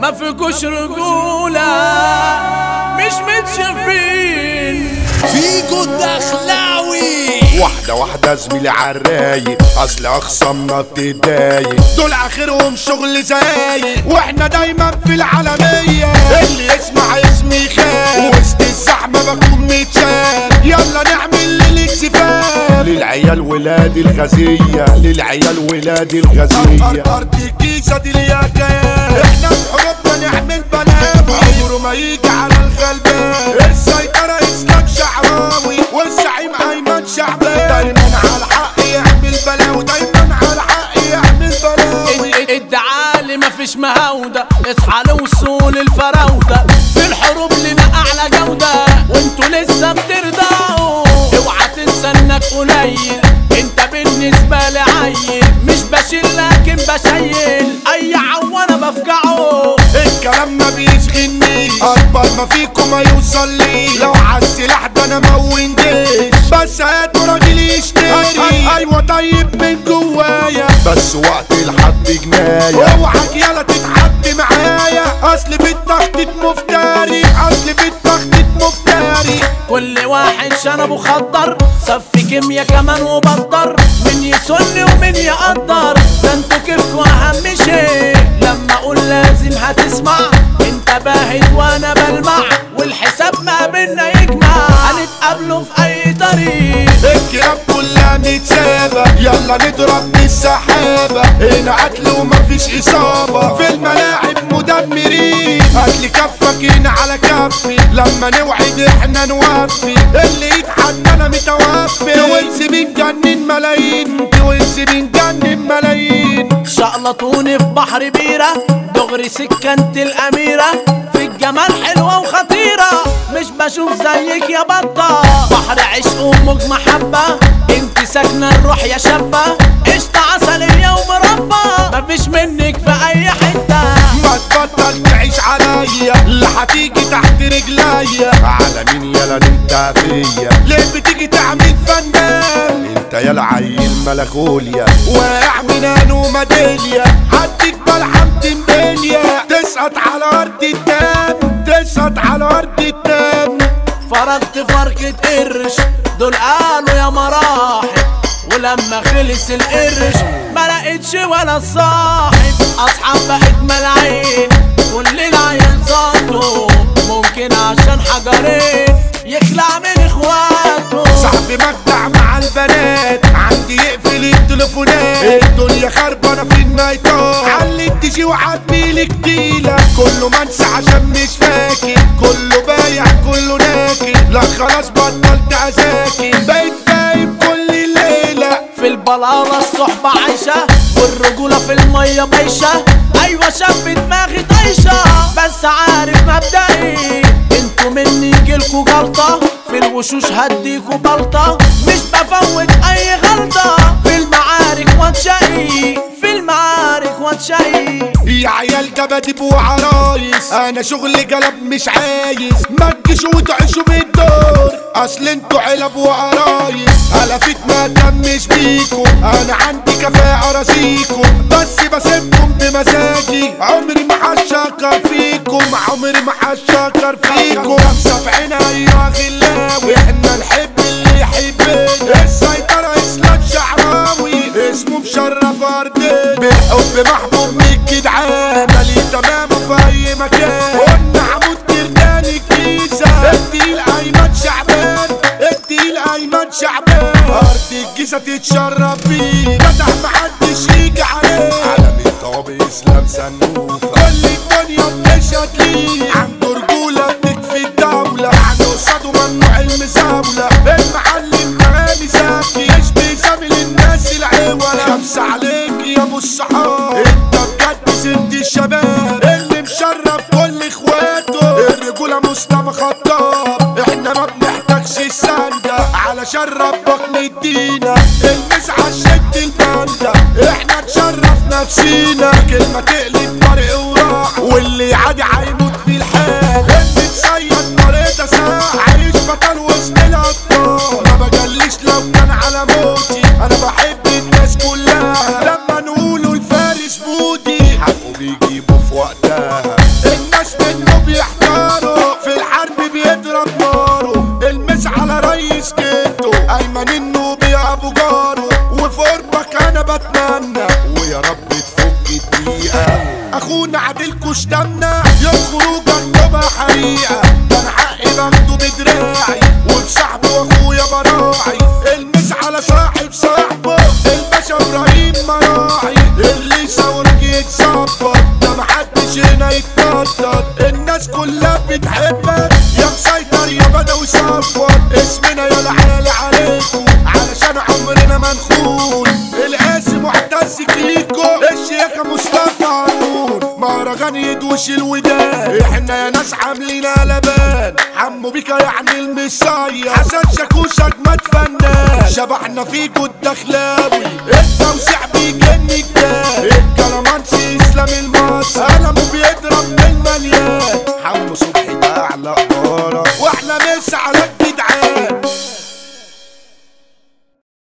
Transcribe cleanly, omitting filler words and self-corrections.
ما فيكوش رجولة مش متشافين فيكو الدخلاوي. واحدة واحدة زميلي عالرايق، اصل اخصامنا بتضايق، دول اخرهم شغل زايق، واحنا دايما في العالمية، اللي يسمع اسمي خان، وسط الزحمة بكون متشال، يلا نعمل للاكتفاء، للعيال ولاد الغزية، للعيال ولاد الغزية، ارض الجيزة دي الياكان، احنا في حروبنا نعمل بلاوي، عمره ما يجي على الغلبان، السيطرة اسلام شعراوي، والزعيم ايمن شعبان، دايما على الحق يعمل بلاوي، دايما على الحق يعمل بلاوي، ادعالي مفيش مهاودة، اصحى لوصول الفراودة، في الحروب لنا اعلى جودة، وانتوا لسه بترضعوا، اوعى تنسى انك قليل، انت بالنسبة لي عيل، مش بشيل لكن بشيل، اي عوانة بفجعه، الكلام ما بيشغلنيش، اكبر ما فيكم ما يوصل لي، لو عالسلاح ده انا مونديش، بس هاتوا راجل يشتري، ايوه طيب من جوايا، بس وقت الحد جناية، اوعك يلا تتحد معايا، اصل بالتخطيط مفتري، اصل بالتخطيط مفتري، كل واحد شنبه خضر، صفي كيميا كمان وبطر، من يسن ومن يقدر، ده انتوا كيفكوا اهم شيء، لما اقول لازم هتسمع، انت باهت وانا بلمع، والحساب ما بينا يجمع، هنتقابلوا في اي طريق، الكلاب كلها متسابة، يلا نضرب بالسحابة، هنا قتل ومفيش اصابة، في الملاعب مدمرين، قتل كفك هنا على كفي، لما نوعد احنا نوفي، اللي يتحدانا متوفي، توينز بنجنن ملايين، توينز بنجنن ملايين، شقلطوني في بحر بيرة، دغري سكنت الأميرة، في الجمال حلوة وخطيرة، مش بشوف زيك يا بطة، بحر عشق وموج محبة، انت ساكنة الروح يا شابة، قشطة عسلية ومربى، مفيش منك في أي حتة، ما تبطل تعيش عليا، اللي هتيجي تحت رجليا، على مين يلا انت فيا، ليه بتيجي تعمل فنان، انت يلا عيل ملكوليا، واقع من وميداليا، هديك بلحم تنبليا، تسقط على ارض الدم، تسقط على ارض الدم، فرقت فرقة قرش، دول قالوا يا مراحب، ولما خلص القرش ما لقيتش ولا صاحب، اصحاب بقت ملاعين، كل العيال صاته، ممكن عشان حجرين يخلع من اخواته، صاحبي مجدع مع البنات، عندي يقفل التليفونات، الدنيا خربانه في النايتات، علي تجي وعديلك تقيله، كله منسى عشان مش فاكر، كله بايع كله ناكي، لا خلاص بطلت اذاكي، بقيت بايب كل ليله، في البلاله الصحبه عايشه، والرجوله في الميه بايشه، ايوه شاب دماغي طايشه، بس عارف مبدئي، انتوا مني يجيلكوا جلطه، في الوشوش هديكوا بلطه، مش بفوت اي غلطه، في المعارك واتشقي، في المعارك واتشقي، يا عيال جباديب وعرايس، انا شغل جلب مش عايز، ما تجيش وتعيشوا بالدور، اصل انتوا علب وعرايس، هلفت ما تمش بيكم، انا عندي كفاءة راسيكم، بس بسيبكم بمزاجي، عمري ما هشكر فيكم، عمري ما هشكر فيكم، خمسة في عينها يا غلاوي، احنا نحب اللي يحبنا، السيطرة اسلام شعراوي، اسمه مشرف ارضنا، بالحب محبوب من الجدعان، مالي تمامه في اي مكان، قلنا عمود كردان الجيزة، التقيل ايمن شعبان، التقيل ايمن شعبان، ارض الجيزة تتشرف بيه، فتح محدش يجي عليه، عالم الطوابق اسلام سنوفة، كل الدنيا بتشهد ليه، عنده رجولة بتكفي الدولة، عنده قصاده ممنوع المزاولة، المعلم مرامي زكي، مش بيزامل الناس العوالة، خمسة عليك يا ابو الصحاب، انت بجد سند الشباب، اللي مشرف كل اخواته، الرجولة مصطفى خطاب، احنا ما بنحتاجش السندة، علشان ربك مدينا، المسعى شد البندة، احنا نشرف نفسينا، كلمة تقلب طريق وراح، واللي عادي هيموت في الحال، اللي تصيد طريقة ساعة، عايش بطل وسط الابطال، ما بجليش لو كان على موتي، انا بحب الناس كلها، لما نقولوا الفارس بودي، حقه بيجيبه في وقتها، هتسكيكو الشيخة مصطفى عمون مهرجان يدوش الودان احنا يا ناس عاملين قلبان حمو بيكا يعني المصايا حسن شاكوش اجمد فنان شبحنا فيكو الدخلاوي التوسيع بيجن الجان الكلامانسي اسلام المصري قلمه بيضرب من مليان حمو